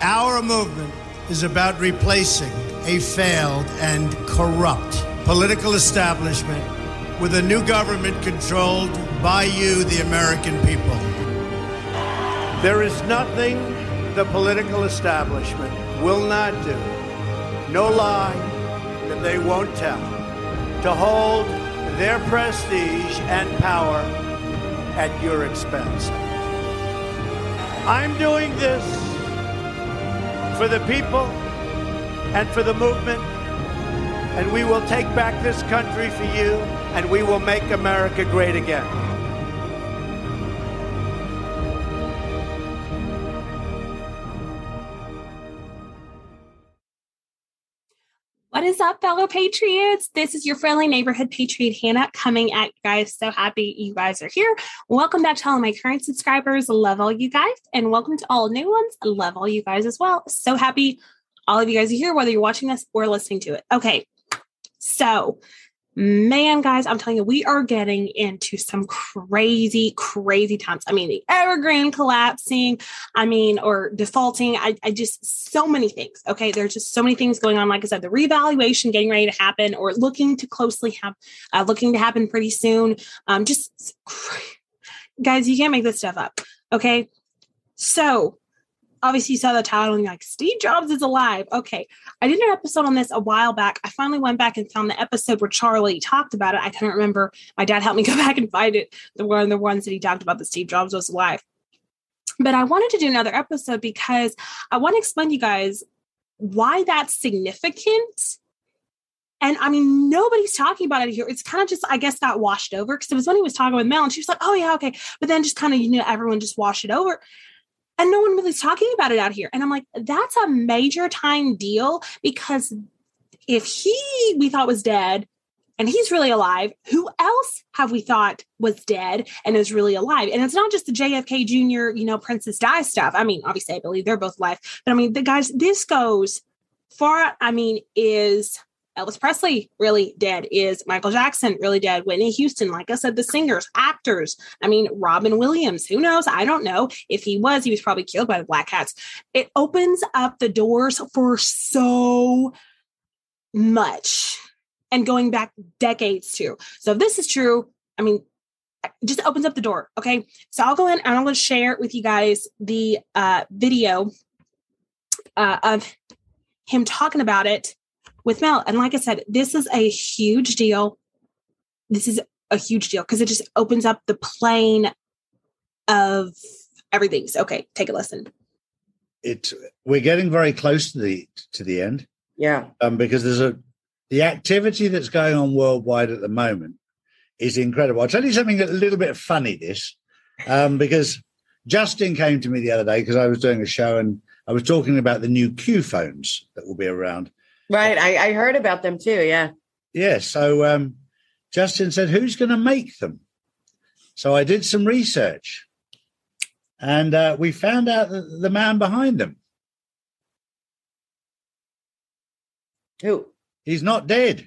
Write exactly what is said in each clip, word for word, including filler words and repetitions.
Our movement is about replacing a failed and corrupt political establishment with a new government controlled by you, the American people. There is nothing the political establishment will not do, no lie that they won't tell, to hold their prestige and power at your expense. I'm doing this for the people and for the movement, and we will take back this country for you, and we will make America great again. What is up, fellow Patriots? This is your friendly neighborhood Patriot, Hannah, coming at you guys. So happy you guys are here. Welcome back to all of my current subscribers. Love all you guys. And welcome to all new ones. Love all you guys as well. So happy all of you guys are here, whether you're watching this or listening to it. Okay. So, man, guys, I'm telling you, we are getting into some crazy, crazy times. I mean, the Evergrande collapsing, I mean, or defaulting. I, I just, so many things. Okay. There's just so many things going on. Like I said, the revaluation getting ready to happen or looking to closely have, uh, looking to happen pretty soon. Um, just, guys, you can't make this stuff up. Okay. So, obviously, you saw the title and you're like, Steve Jobs is alive. Okay. I did an episode on this a while back. I finally went back and found the episode where Charlie talked about it. I couldn't remember. My dad helped me go back and find it. The one of the ones that he talked about that Steve Jobs was alive. But I wanted to do another episode because I want to explain to you guys why that's significant. And I mean, nobody's talking about it here. It's kind of just, I guess, got washed over because it was when he was talking with Mel and she was like, oh, yeah, okay. But then just kind of, you know, everyone just washed it over. And no one really is talking about it out here. And I'm like, that's a major time deal because if he, we thought was dead and he's really alive, who else have we thought was dead and is really alive? And it's not just the J F K Junior, you know, Princess Di stuff. I mean, obviously I believe they're both alive, but I mean, the guys, this goes far. I mean, is Elvis Presley really dead? Is Michael Jackson really dead? Whitney Houston, like I said, the singers, actors. I mean, Robin Williams, who knows? I don't know. If he was, he was probably killed by the Black Hats. It opens up the doors for so much and going back decades too. So if this is true, I mean, it just opens up the door. Okay. So I'll go in and I'm going to share with you guys the uh, video uh, of him talking about it with Mel. And like I said, this is a huge deal. This is a huge deal because it just opens up the plane of everything. So, okay, take a listen. It we're getting very close to the to the end. Yeah. Um, because there's a the activity that's going on worldwide at the moment is incredible. I'll tell you something a little bit funny, this, um, because Justin came to me the other day because I was doing a show and I was talking about the new Q phones that will be around. Right. I, I heard about them too. Yeah. Yeah. So um, Justin said, who's going to make them? So I did some research and uh, we found out that the man behind them. Who? He's not dead.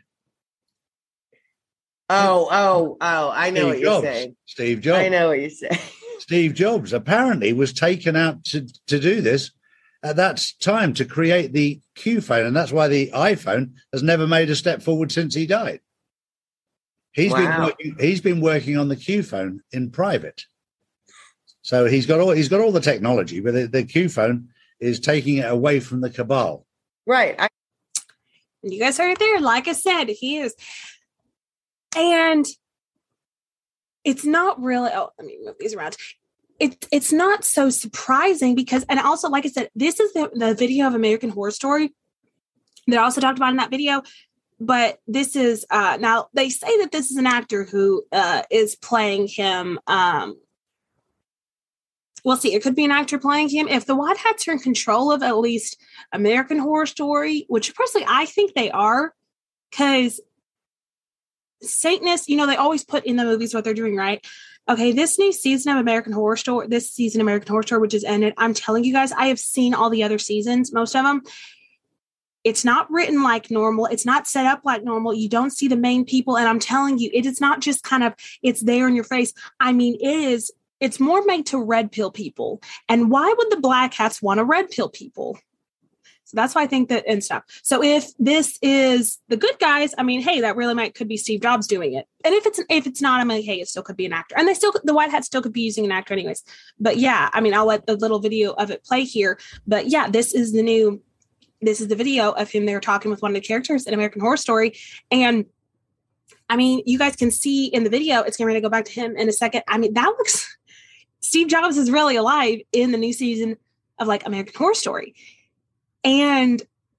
Oh, oh, oh, I know Steve what you're Jobs. saying. Steve Jobs. I know what you're saying. Steve Jobs apparently was taken out to, to do this at that time to create the Q phone. And that's why the iPhone has never made a step forward since he died. He's Wow. been working, he's been working on the Q phone in private. So he's got all he's got all the technology, but the, the Q phone is taking it away from the cabal. Right. I- You guys heard it there. Like I said, he is. And it's not really, oh, let me move these around. It, it's not so surprising because, and also, like I said, this is the, the video of American Horror Story that I also talked about in that video. But this is, uh, now they say that this is an actor who uh, is playing him. Um, we'll see. It could be an actor playing him. If the White Hats are in control of at least American Horror Story, which personally I think they are, because Satanists, you know, they always put in the movies what they're doing, right? Okay, this new season of American Horror Story, this season of American Horror Story, which has ended, I'm telling you guys, I have seen all the other seasons, most of them. It's not written like normal. It's not set up like normal. You don't see the main people. And I'm telling you, it is not just kind of, it's there in your face. I mean, it is it's more made to red pill people. And why would the black hats want to red pill people? So that's why I think that and stuff. So if this is the good guys, I mean, hey, that really might could be Steve Jobs doing it. And if it's if it's not, I'm like, hey, it still could be an actor. And they still the white hat still could be using an actor anyways. But yeah, I mean, I'll let the little video of it play here. But yeah, this is the new. This is the video of him. They were talking with one of the characters in American Horror Story, and I mean, you guys can see in the video. It's getting ready to go back to him in a second. I mean, that looks. Steve Jobs is really alive in the new season of like American Horror Story. And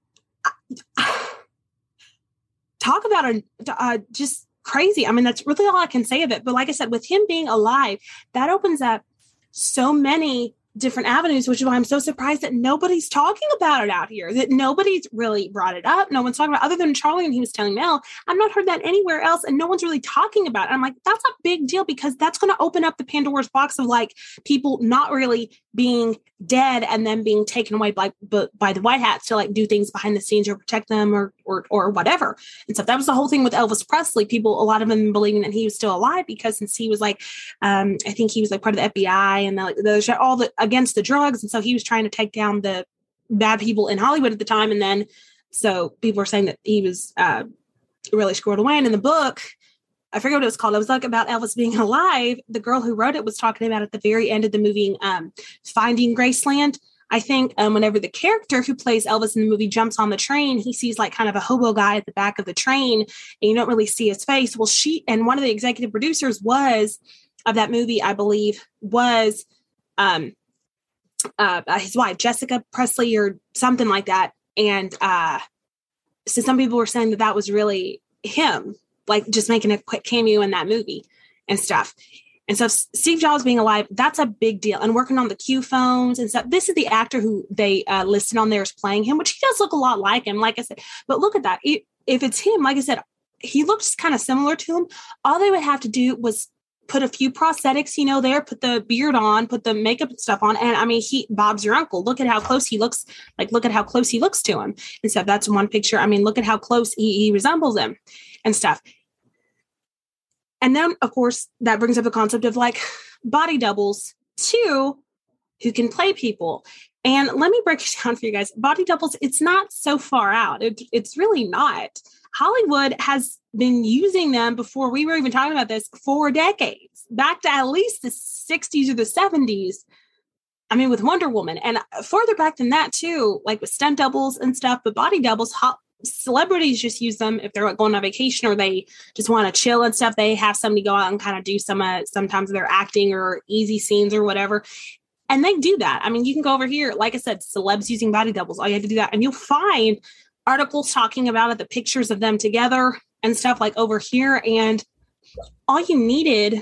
talk about a uh, just crazy. I mean, that's really all I can say of it. But like I said, with him being alive, that opens up so many different avenues, which is why I'm so surprised that nobody's talking about it out here, that nobody's really brought it up. No one's talking about, other than Charlie, and he was telling Mel, I've not heard that anywhere else. And no one's really talking about it. I'm like, that's a big deal, because that's going to open up the Pandora's box of like people not really being dead and then being taken away by, by the white hats to like do things behind the scenes or protect them or, or, or whatever. And so that was the whole thing with Elvis Presley. People, a lot of them believing that he was still alive because since he was like, um, I think he was like part of the F B I and the, like the, all the against the drugs. And so he was trying to take down the bad people in Hollywood at the time. And then, so people are saying that he was uh, really squirreled away. And in the book, I forget what it was called. It was like about Elvis being alive. The girl who wrote it was talking about at the very end of the movie, um, Finding Graceland. I think um, whenever the character who plays Elvis in the movie jumps on the train, he sees like kind of a hobo guy at the back of the train and you don't really see his face. Well, she, and one of the executive producers was of that movie, I believe, was um, uh, his wife, Jessica Presley or something like that. And uh, so some people were saying that that was really him, like just making a quick cameo in that movie and stuff. And so Steve Jobs being alive, that's a big deal. And working on the Q phones and stuff. This is the actor who they uh, listed on there as playing him, which he does look a lot like him, like I said. But look at that. It, if it's him, like I said, he looks kind of similar to him. All they would have to do was put a few prosthetics, you know, there, put the beard on, put the makeup and stuff on. And I mean, he, Bob's your uncle. Look at how close he looks. Like, look at how close he looks to him and stuff. That's one picture. I mean, look at how close he, he resembles him and stuff. And then, of course, that brings up the concept of like body doubles too, who can play people. And let me break it down for you guys. Body doubles, it's not so far out. It, it's really not. Hollywood has been using them before we were even talking about this for decades, back to at least the sixties or the seventies. I mean, with Wonder Woman, and further back than that too, like with stunt doubles and stuff, but body doubles, ho- celebrities just use them if they're like going on vacation or they just want to chill and stuff. They have somebody go out and kind of do some, uh, sometimes they're acting or easy scenes or whatever. And they do that. I mean, you can go over here, like I said, celebs using body doubles. All you have to do that. And you'll find articles talking about it, the pictures of them together and stuff like over here. And all you needed.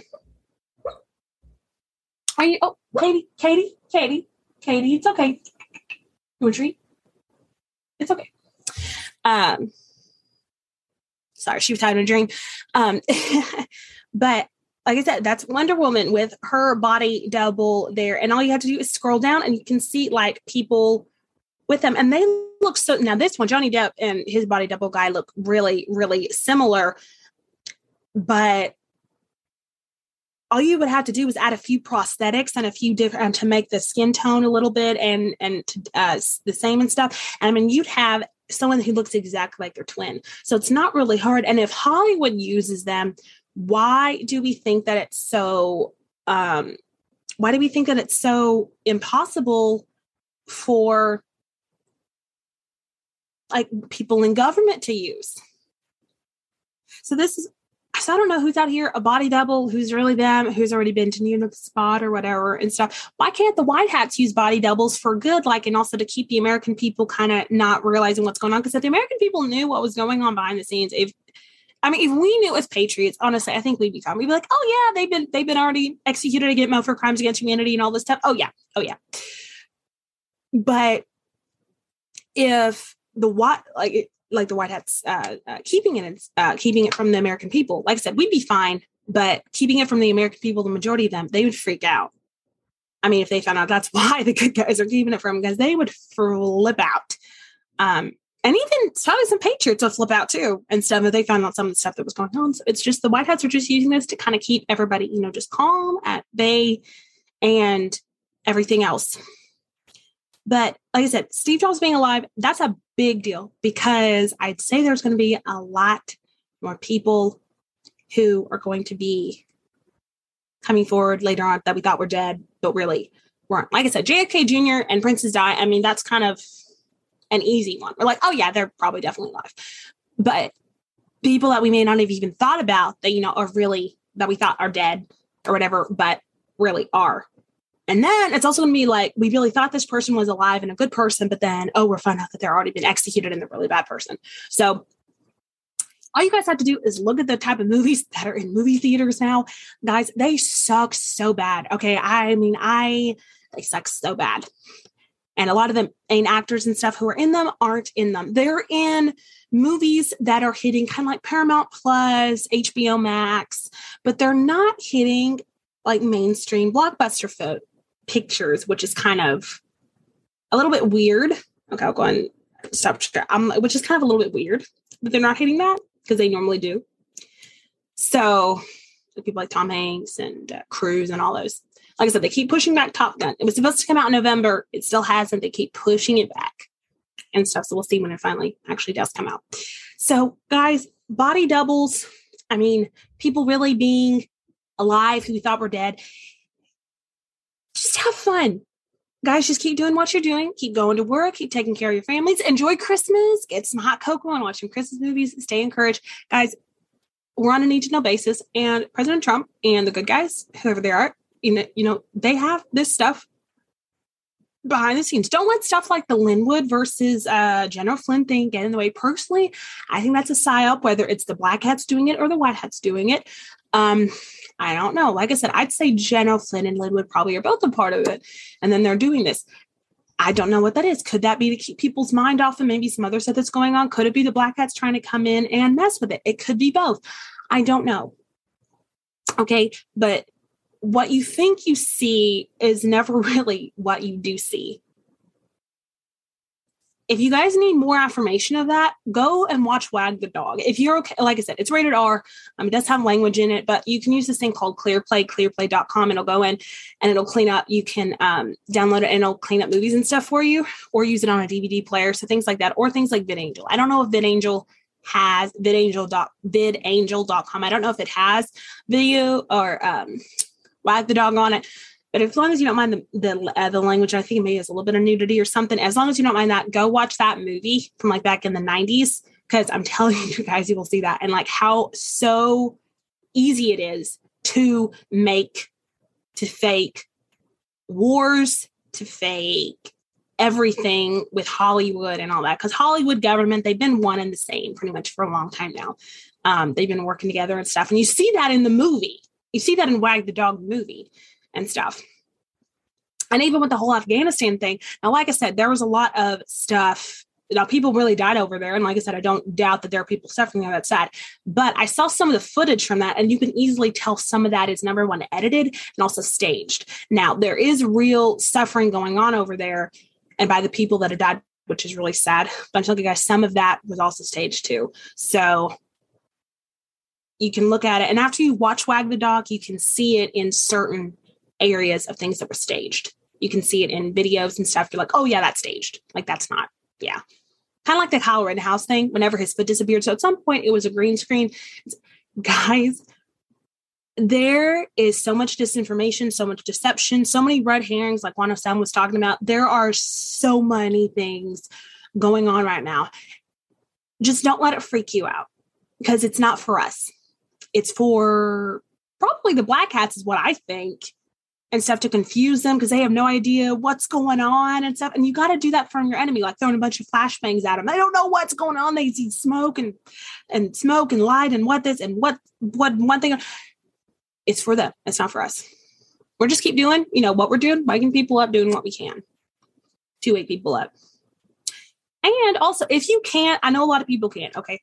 Are you, oh, Katie, Katie, Katie, Katie, it's okay. You want a treat? It's okay. Um, sorry, she was having a dream. Um, but like I said, that's Wonder Woman with her body double there. And all you have to do is scroll down and you can see like people with them. And they look so, now this one, Johnny Depp and his body double guy look really, really similar. But all you would have to do is add a few prosthetics and a few different, um, to make the skin tone a little bit and, and to, uh, the same and stuff. And I mean, you'd have someone who looks exactly like their twin. So it's not really hard. And if Hollywood uses them, why do we think that it's so, um, why do we think that it's so impossible for like people in government to use? So this is, so I don't know who's out here, a body double, who's really them, who's already been to New York spot or whatever and stuff. Why can't the white hats use body doubles for good? Like, and also to keep the American people kind of not realizing what's going on. Because if the American people knew what was going on behind the scenes, if, I mean, if we knew as patriots, honestly, I think we'd be fine. We'd be like, oh yeah, they've been, they've been already executed again for crimes against humanity and all this stuff. Oh yeah. Oh yeah. But if the white, like, it, like the white hats uh, uh, keeping it, uh, keeping it from the American people. Like I said, we'd be fine, but keeping it from the American people, the majority of them, they would freak out. I mean, if they found out that's why the good guys are keeping it from, because they would flip out. Um, and even probably some patriots would flip out too and stuff if they found out some of the stuff that was going on. So it's just the white hats are just using this to kind of keep everybody, you know, just calm at bay and everything else. But like I said, Steve Jobs being alive, that's a big deal because I'd say there's going to be a lot more people who are going to be coming forward later on that we thought were dead, but really weren't. Like I said, J F K Junior and Princess Di, I mean, that's kind of an easy one. We're like, oh yeah, they're probably definitely alive. But people that we may not have even thought about that, you know, are really, that we thought are dead or whatever, but really are. And then it's also going to be like, we really thought this person was alive and a good person, but then, oh, we're finding out that they're already been executed and they're a really bad person. So all you guys have to do is look at the type of movies that are in movie theaters now. Guys, they suck so bad. Okay. I mean, I, they suck so bad. And a lot of the main actors and stuff who are in them aren't in them. They're in movies that are hitting kind of like Paramount Plus, H B O Max, but they're not hitting like mainstream blockbuster fo- pictures, which is kind of a little bit weird. Okay, I'll go and stop. Um, which is kind of a little bit weird, but they're not hitting that because they normally do. So people like Tom Hanks and uh, Cruise and all those. Like I said, they keep pushing back Top Gun. It was supposed to come out in November. It still hasn't. They keep pushing it back and stuff. So we'll see when it finally actually does come out. So guys, body doubles. I mean, people really being alive who we thought were dead. Just have fun. Guys, just keep doing what you're doing. Keep going to work. Keep taking care of your families. Enjoy Christmas. Get some hot cocoa and watch some Christmas movies. Stay encouraged. Guys, we're on a need-to-know basis. And President Trump and the good guys, whoever they are, you know, you know, they have this stuff behind the scenes. Don't let stuff like the Linwood versus uh, General Flynn thing get in the way. Personally, I think that's a psyop, whether it's the black hats doing it or the white hats doing it. Um, I don't know. Like I said, I'd say General Flynn and Linwood probably are both a part of it. And then they're doing this. I don't know what that is. Could that be to keep people's mind off of maybe some other stuff that's going on? Could it be the black hats trying to come in and mess with it? It could be both. I don't know. Okay. But what you think you see is never really what you do see. If you guys need more affirmation of that, go and watch Wag the Dog. If you're okay, like I said, it's rated R. Um, it does have language in it, but you can use this thing called ClearPlay, clearplay dot com. It'll go in and it'll clean up. You can um, download it and it'll clean up movies and stuff for you, or use it on a D V D player. So things like that, or things like VidAngel. I don't know if VidAngel has vidangel dot vidangel dot com. I don't know if it has video or um, Wag the Dog on it. But as long as you don't mind the the, uh, the language, I think maybe it's a little bit of nudity or something. As long as you don't mind that, go watch that movie from like back in the nineties. Because I'm telling you guys, you will see that. And like how so easy it is to make, to fake wars, to fake everything with Hollywood and all that. Because Hollywood government, they've been one and the same pretty much for a long time now. Um, they've been working together and stuff. And you see that in the movie. You see that in Wag the Dog movie and stuff. And even with the whole Afghanistan thing. Now, like I said, there was a lot of stuff. Now, people really died over there. And like I said, I don't doubt that there are people suffering there. That's sad. But I saw some of the footage from that, and you can easily tell some of that is, number one, edited and also staged. Now, there is real suffering going on over there, and by the people that have died, which is really sad. But I'm telling you guys, some of that was also staged too. So you can look at it. And after you watch Wag the Dog, you can see it in certain areas of things that were staged. You can see it in videos and stuff. You're like, oh yeah, that's staged. Like that's not, yeah. Kind of like the Kyle Rittenhouse thing, whenever his foot disappeared. So at some point it was a green screen. Guys, there is so much disinformation, so much deception, so many red herrings, like Juan Sam was talking about. There are so many things going on right now. Just don't let it freak you out, because it's not for us. It's for probably the black hats is what I think, and stuff, to confuse them because they have no idea what's going on and stuff. And you got to do that from your enemy, like throwing a bunch of flashbangs at them. They don't know what's going on. They see smoke and, and smoke and light and what this and what, what one thing. It's for them. It's not for us. We're just keep doing, you know, what we're doing, waking people up, doing what we can to wake people up. And also, if you can't, I know a lot of people can't. Okay.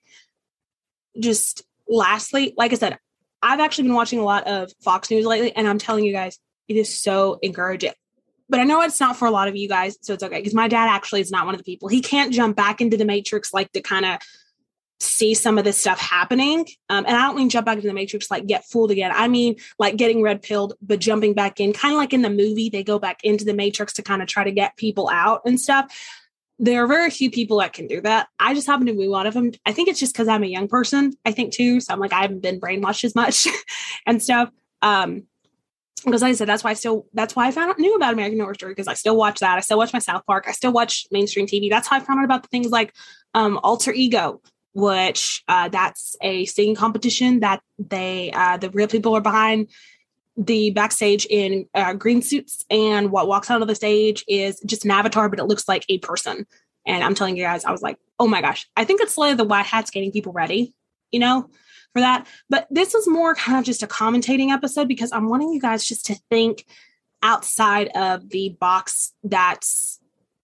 Just lastly, like I said, I've actually been watching a lot of Fox News lately, and I'm telling you guys, it is so encouraging. But I know it's not for a lot of you guys, so it's okay. Because my dad actually is not one of the people. He can't jump back into the matrix like to kind of see some of this stuff happening. Um, and I don't mean jump back into the matrix, like get fooled again. I mean, like getting red pilled, but jumping back in, kind of like in the movie, they go back into the matrix to kind of try to get people out and stuff. There are very few people that can do that. I just happen to be one of them. I think it's just because I'm a young person, I think too. So I'm like, I haven't been brainwashed as much and stuff. Um, because like I said, that's why I still, that's why I found out knew about American Horror Story, because I still watch that. I still watch my South Park. I still watch mainstream T V. That's how I found out about the things like um, Alter Ego, which uh, that's a singing competition that they, uh, the real people are behind the backstage in uh, green suits. And what walks out of the stage is just an avatar, but it looks like a person. And I'm telling you guys, I was like, oh my gosh, I think it's Slay of the White Hats getting people ready, you know, for that. But this is more kind of just a commentating episode, because I'm wanting you guys just to think outside of the box that's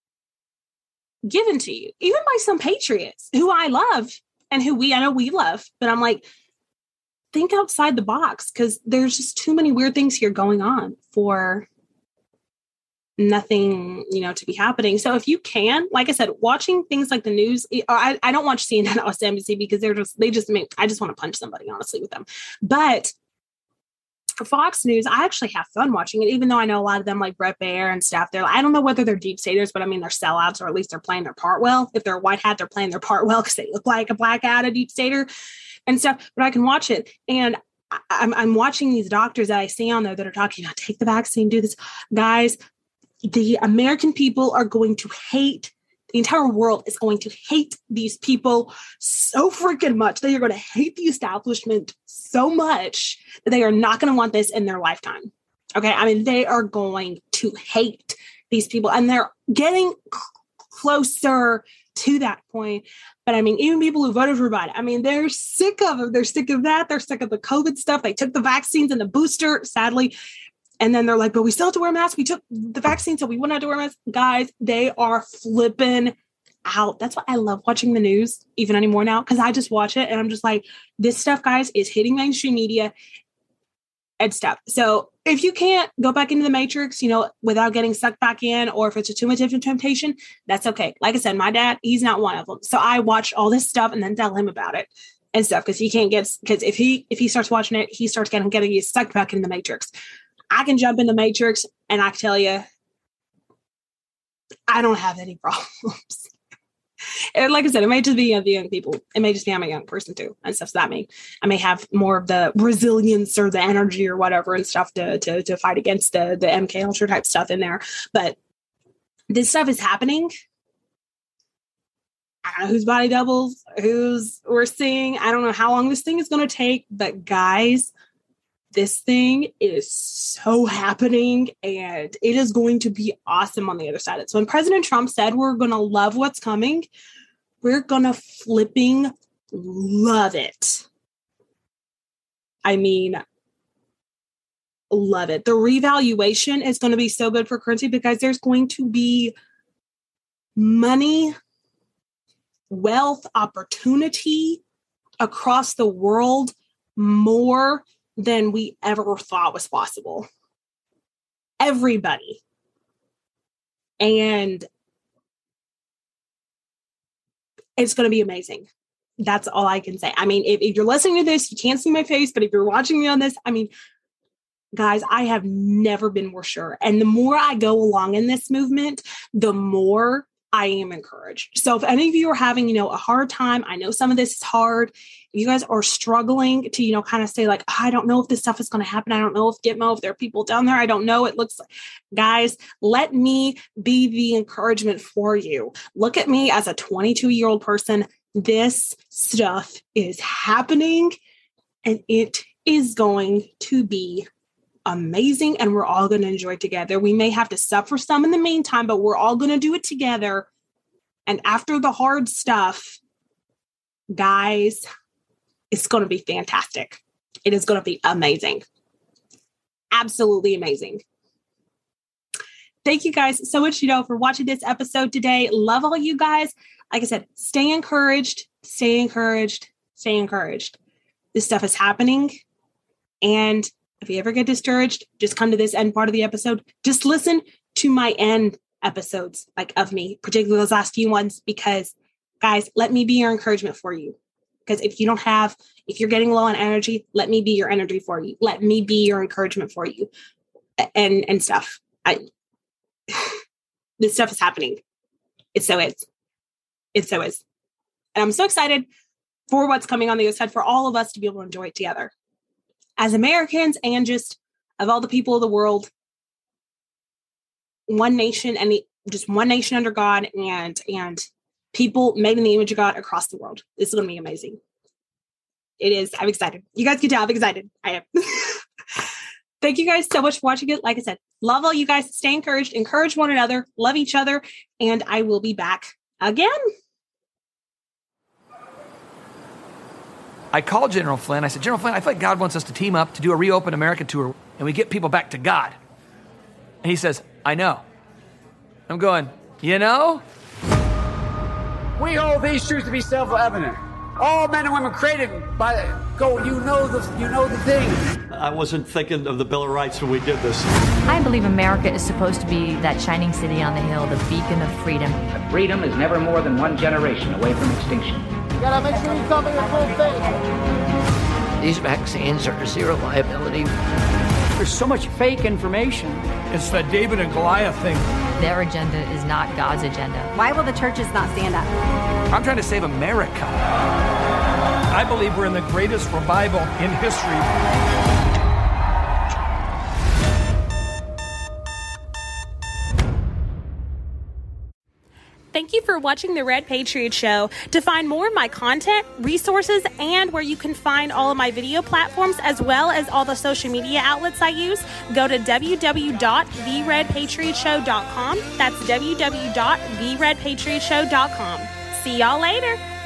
given to you, even by some patriots who I love and who we, I know we love, but I'm like, think outside the box, because there's just too many weird things here going on for nothing, you know, to be happening. So if you can, like I said, watching things like the news, I, I don't watch C N N or M S N B C because they're just, they just make, I just want to punch somebody, honestly, with them. But for Fox News, I actually have fun watching it, even though I know a lot of them, like Brett Baer and stuff, they're, I don't know whether they're deep staters, but I mean, they're sellouts, or at least they're playing their part well. If they're a white hat, they're playing their part well because they look like a black hat, a deep stater and stuff, but I can watch it. And I'm, I'm watching these doctors that I see on there that are talking about take the vaccine, do this. Guys, the American people are going to hate, the entire world is going to hate these people so freaking much. They are going to hate the establishment so much that they are not going to want this in their lifetime. Okay. I mean, they are going to hate these people, and they're getting c- closer to that point. But I mean, even people who voted for Biden, I mean, they're sick of it. They're sick of that. They're sick of the COVID stuff. They took the vaccines and the booster, sadly. And then they're like, but we still have to wear masks. We took the vaccine, so we wouldn't have to wear masks. Guys, they are flipping out. That's why I love watching the news even anymore now, because I just watch it and I'm just like, this stuff, guys, is hitting mainstream media and stuff. So if you can't go back into the matrix, you know, without getting sucked back in, or if it's a too much of a temptation, that's okay. Like I said, my dad, he's not one of them. So I watch all this stuff and then tell him about it and stuff, because he can't get, because if he if he starts watching it, he starts getting getting sucked back in the matrix. I can jump in the matrix and I can tell you, I don't have any problems. And like I said, it may just be of the young people. It may just be I'm a young person too and stuff. So that may, I may have more of the resilience or the energy or whatever and stuff to to, to fight against the, the M K Ultra type stuff in there. But this stuff is happening. I don't know whose body doubles, who's we're seeing. I don't know how long this thing is going to take, but guys, this thing is so happening, and it is going to be awesome on the other side. So when President Trump said we're going to love what's coming, we're going to flipping love it. I mean, love it. The revaluation is going to be so good for currency, because there's going to be money, wealth, opportunity across the world more than we ever thought was possible. Everybody. And it's going to be amazing. That's all I can say. I mean, if, if you're listening to this, you can't see my face, but if you're watching me on this, I mean, guys, I have never been more sure. And the more I go along in this movement, the more I am encouraged. So if any of you are having, you know, a hard time, I know some of this is hard. If you guys are struggling to, you know, kind of say like, oh, I don't know if this stuff is going to happen. I don't know if Gitmo, if there are people down there, I don't know. It looks like, guys, let me be the encouragement for you. Look at me as a twenty-two year old person. This stuff is happening and it is going to be amazing, and we're all going to enjoy it together. We may have to suffer some in the meantime, but we're all going to do it together. And after the hard stuff, guys, it's going to be fantastic. It is going to be amazing. Absolutely amazing. Thank you guys so much, you know, for watching this episode today. Love all you guys. Like I said, stay encouraged, stay encouraged, stay encouraged. This stuff is happening. And if you ever get discouraged, just come to this end part of the episode. Just listen to my end episodes, like of me, particularly those last few ones, because guys, let me be your encouragement for you. Because if you don't have, if you're getting low on energy, let me be your energy for you. Let me be your encouragement for you, and and stuff. I, this stuff is happening. It so is. It so is. And I'm so excited for what's coming on the other side, for all of us to be able to enjoy it together. As Americans and just of all the people of the world, one nation and the, just one nation under God, and and people made in the image of God across the world. This is going to be amazing. It is. I'm excited. You guys can tell I'm excited. I am. Thank you guys so much for watching it. Like I said, love all you guys. Stay encouraged. Encourage one another. Love each other. And I will be back again. I called General Flynn. I said, General Flynn, I feel like God wants us to team up to do a Reopen America tour, and we get people back to God. And he says, I know. I'm going, you know? We hold these truths to be self-evident. All men and women created by go. You know the you know the thing. I wasn't thinking of the Bill of Rights when we did this. I believe America is supposed to be that shining city on the hill, the beacon of freedom. But freedom is never more than one generation away from extinction. You gotta make sure you cover your full face. These vaccines are zero liability. There's so much fake information. It's the David and Goliath thing. Their agenda is not God's agenda. Why will the churches not stand up? I'm trying to save America. I believe we're in the greatest revival in history. Thank you for watching The Red Patriot Show. To find more of my content, resources, and where you can find all of my video platforms, as well as all the social media outlets I use, go to w w w dot the red patriot show dot com. That's w w w dot the red patriot show dot com. See y'all later.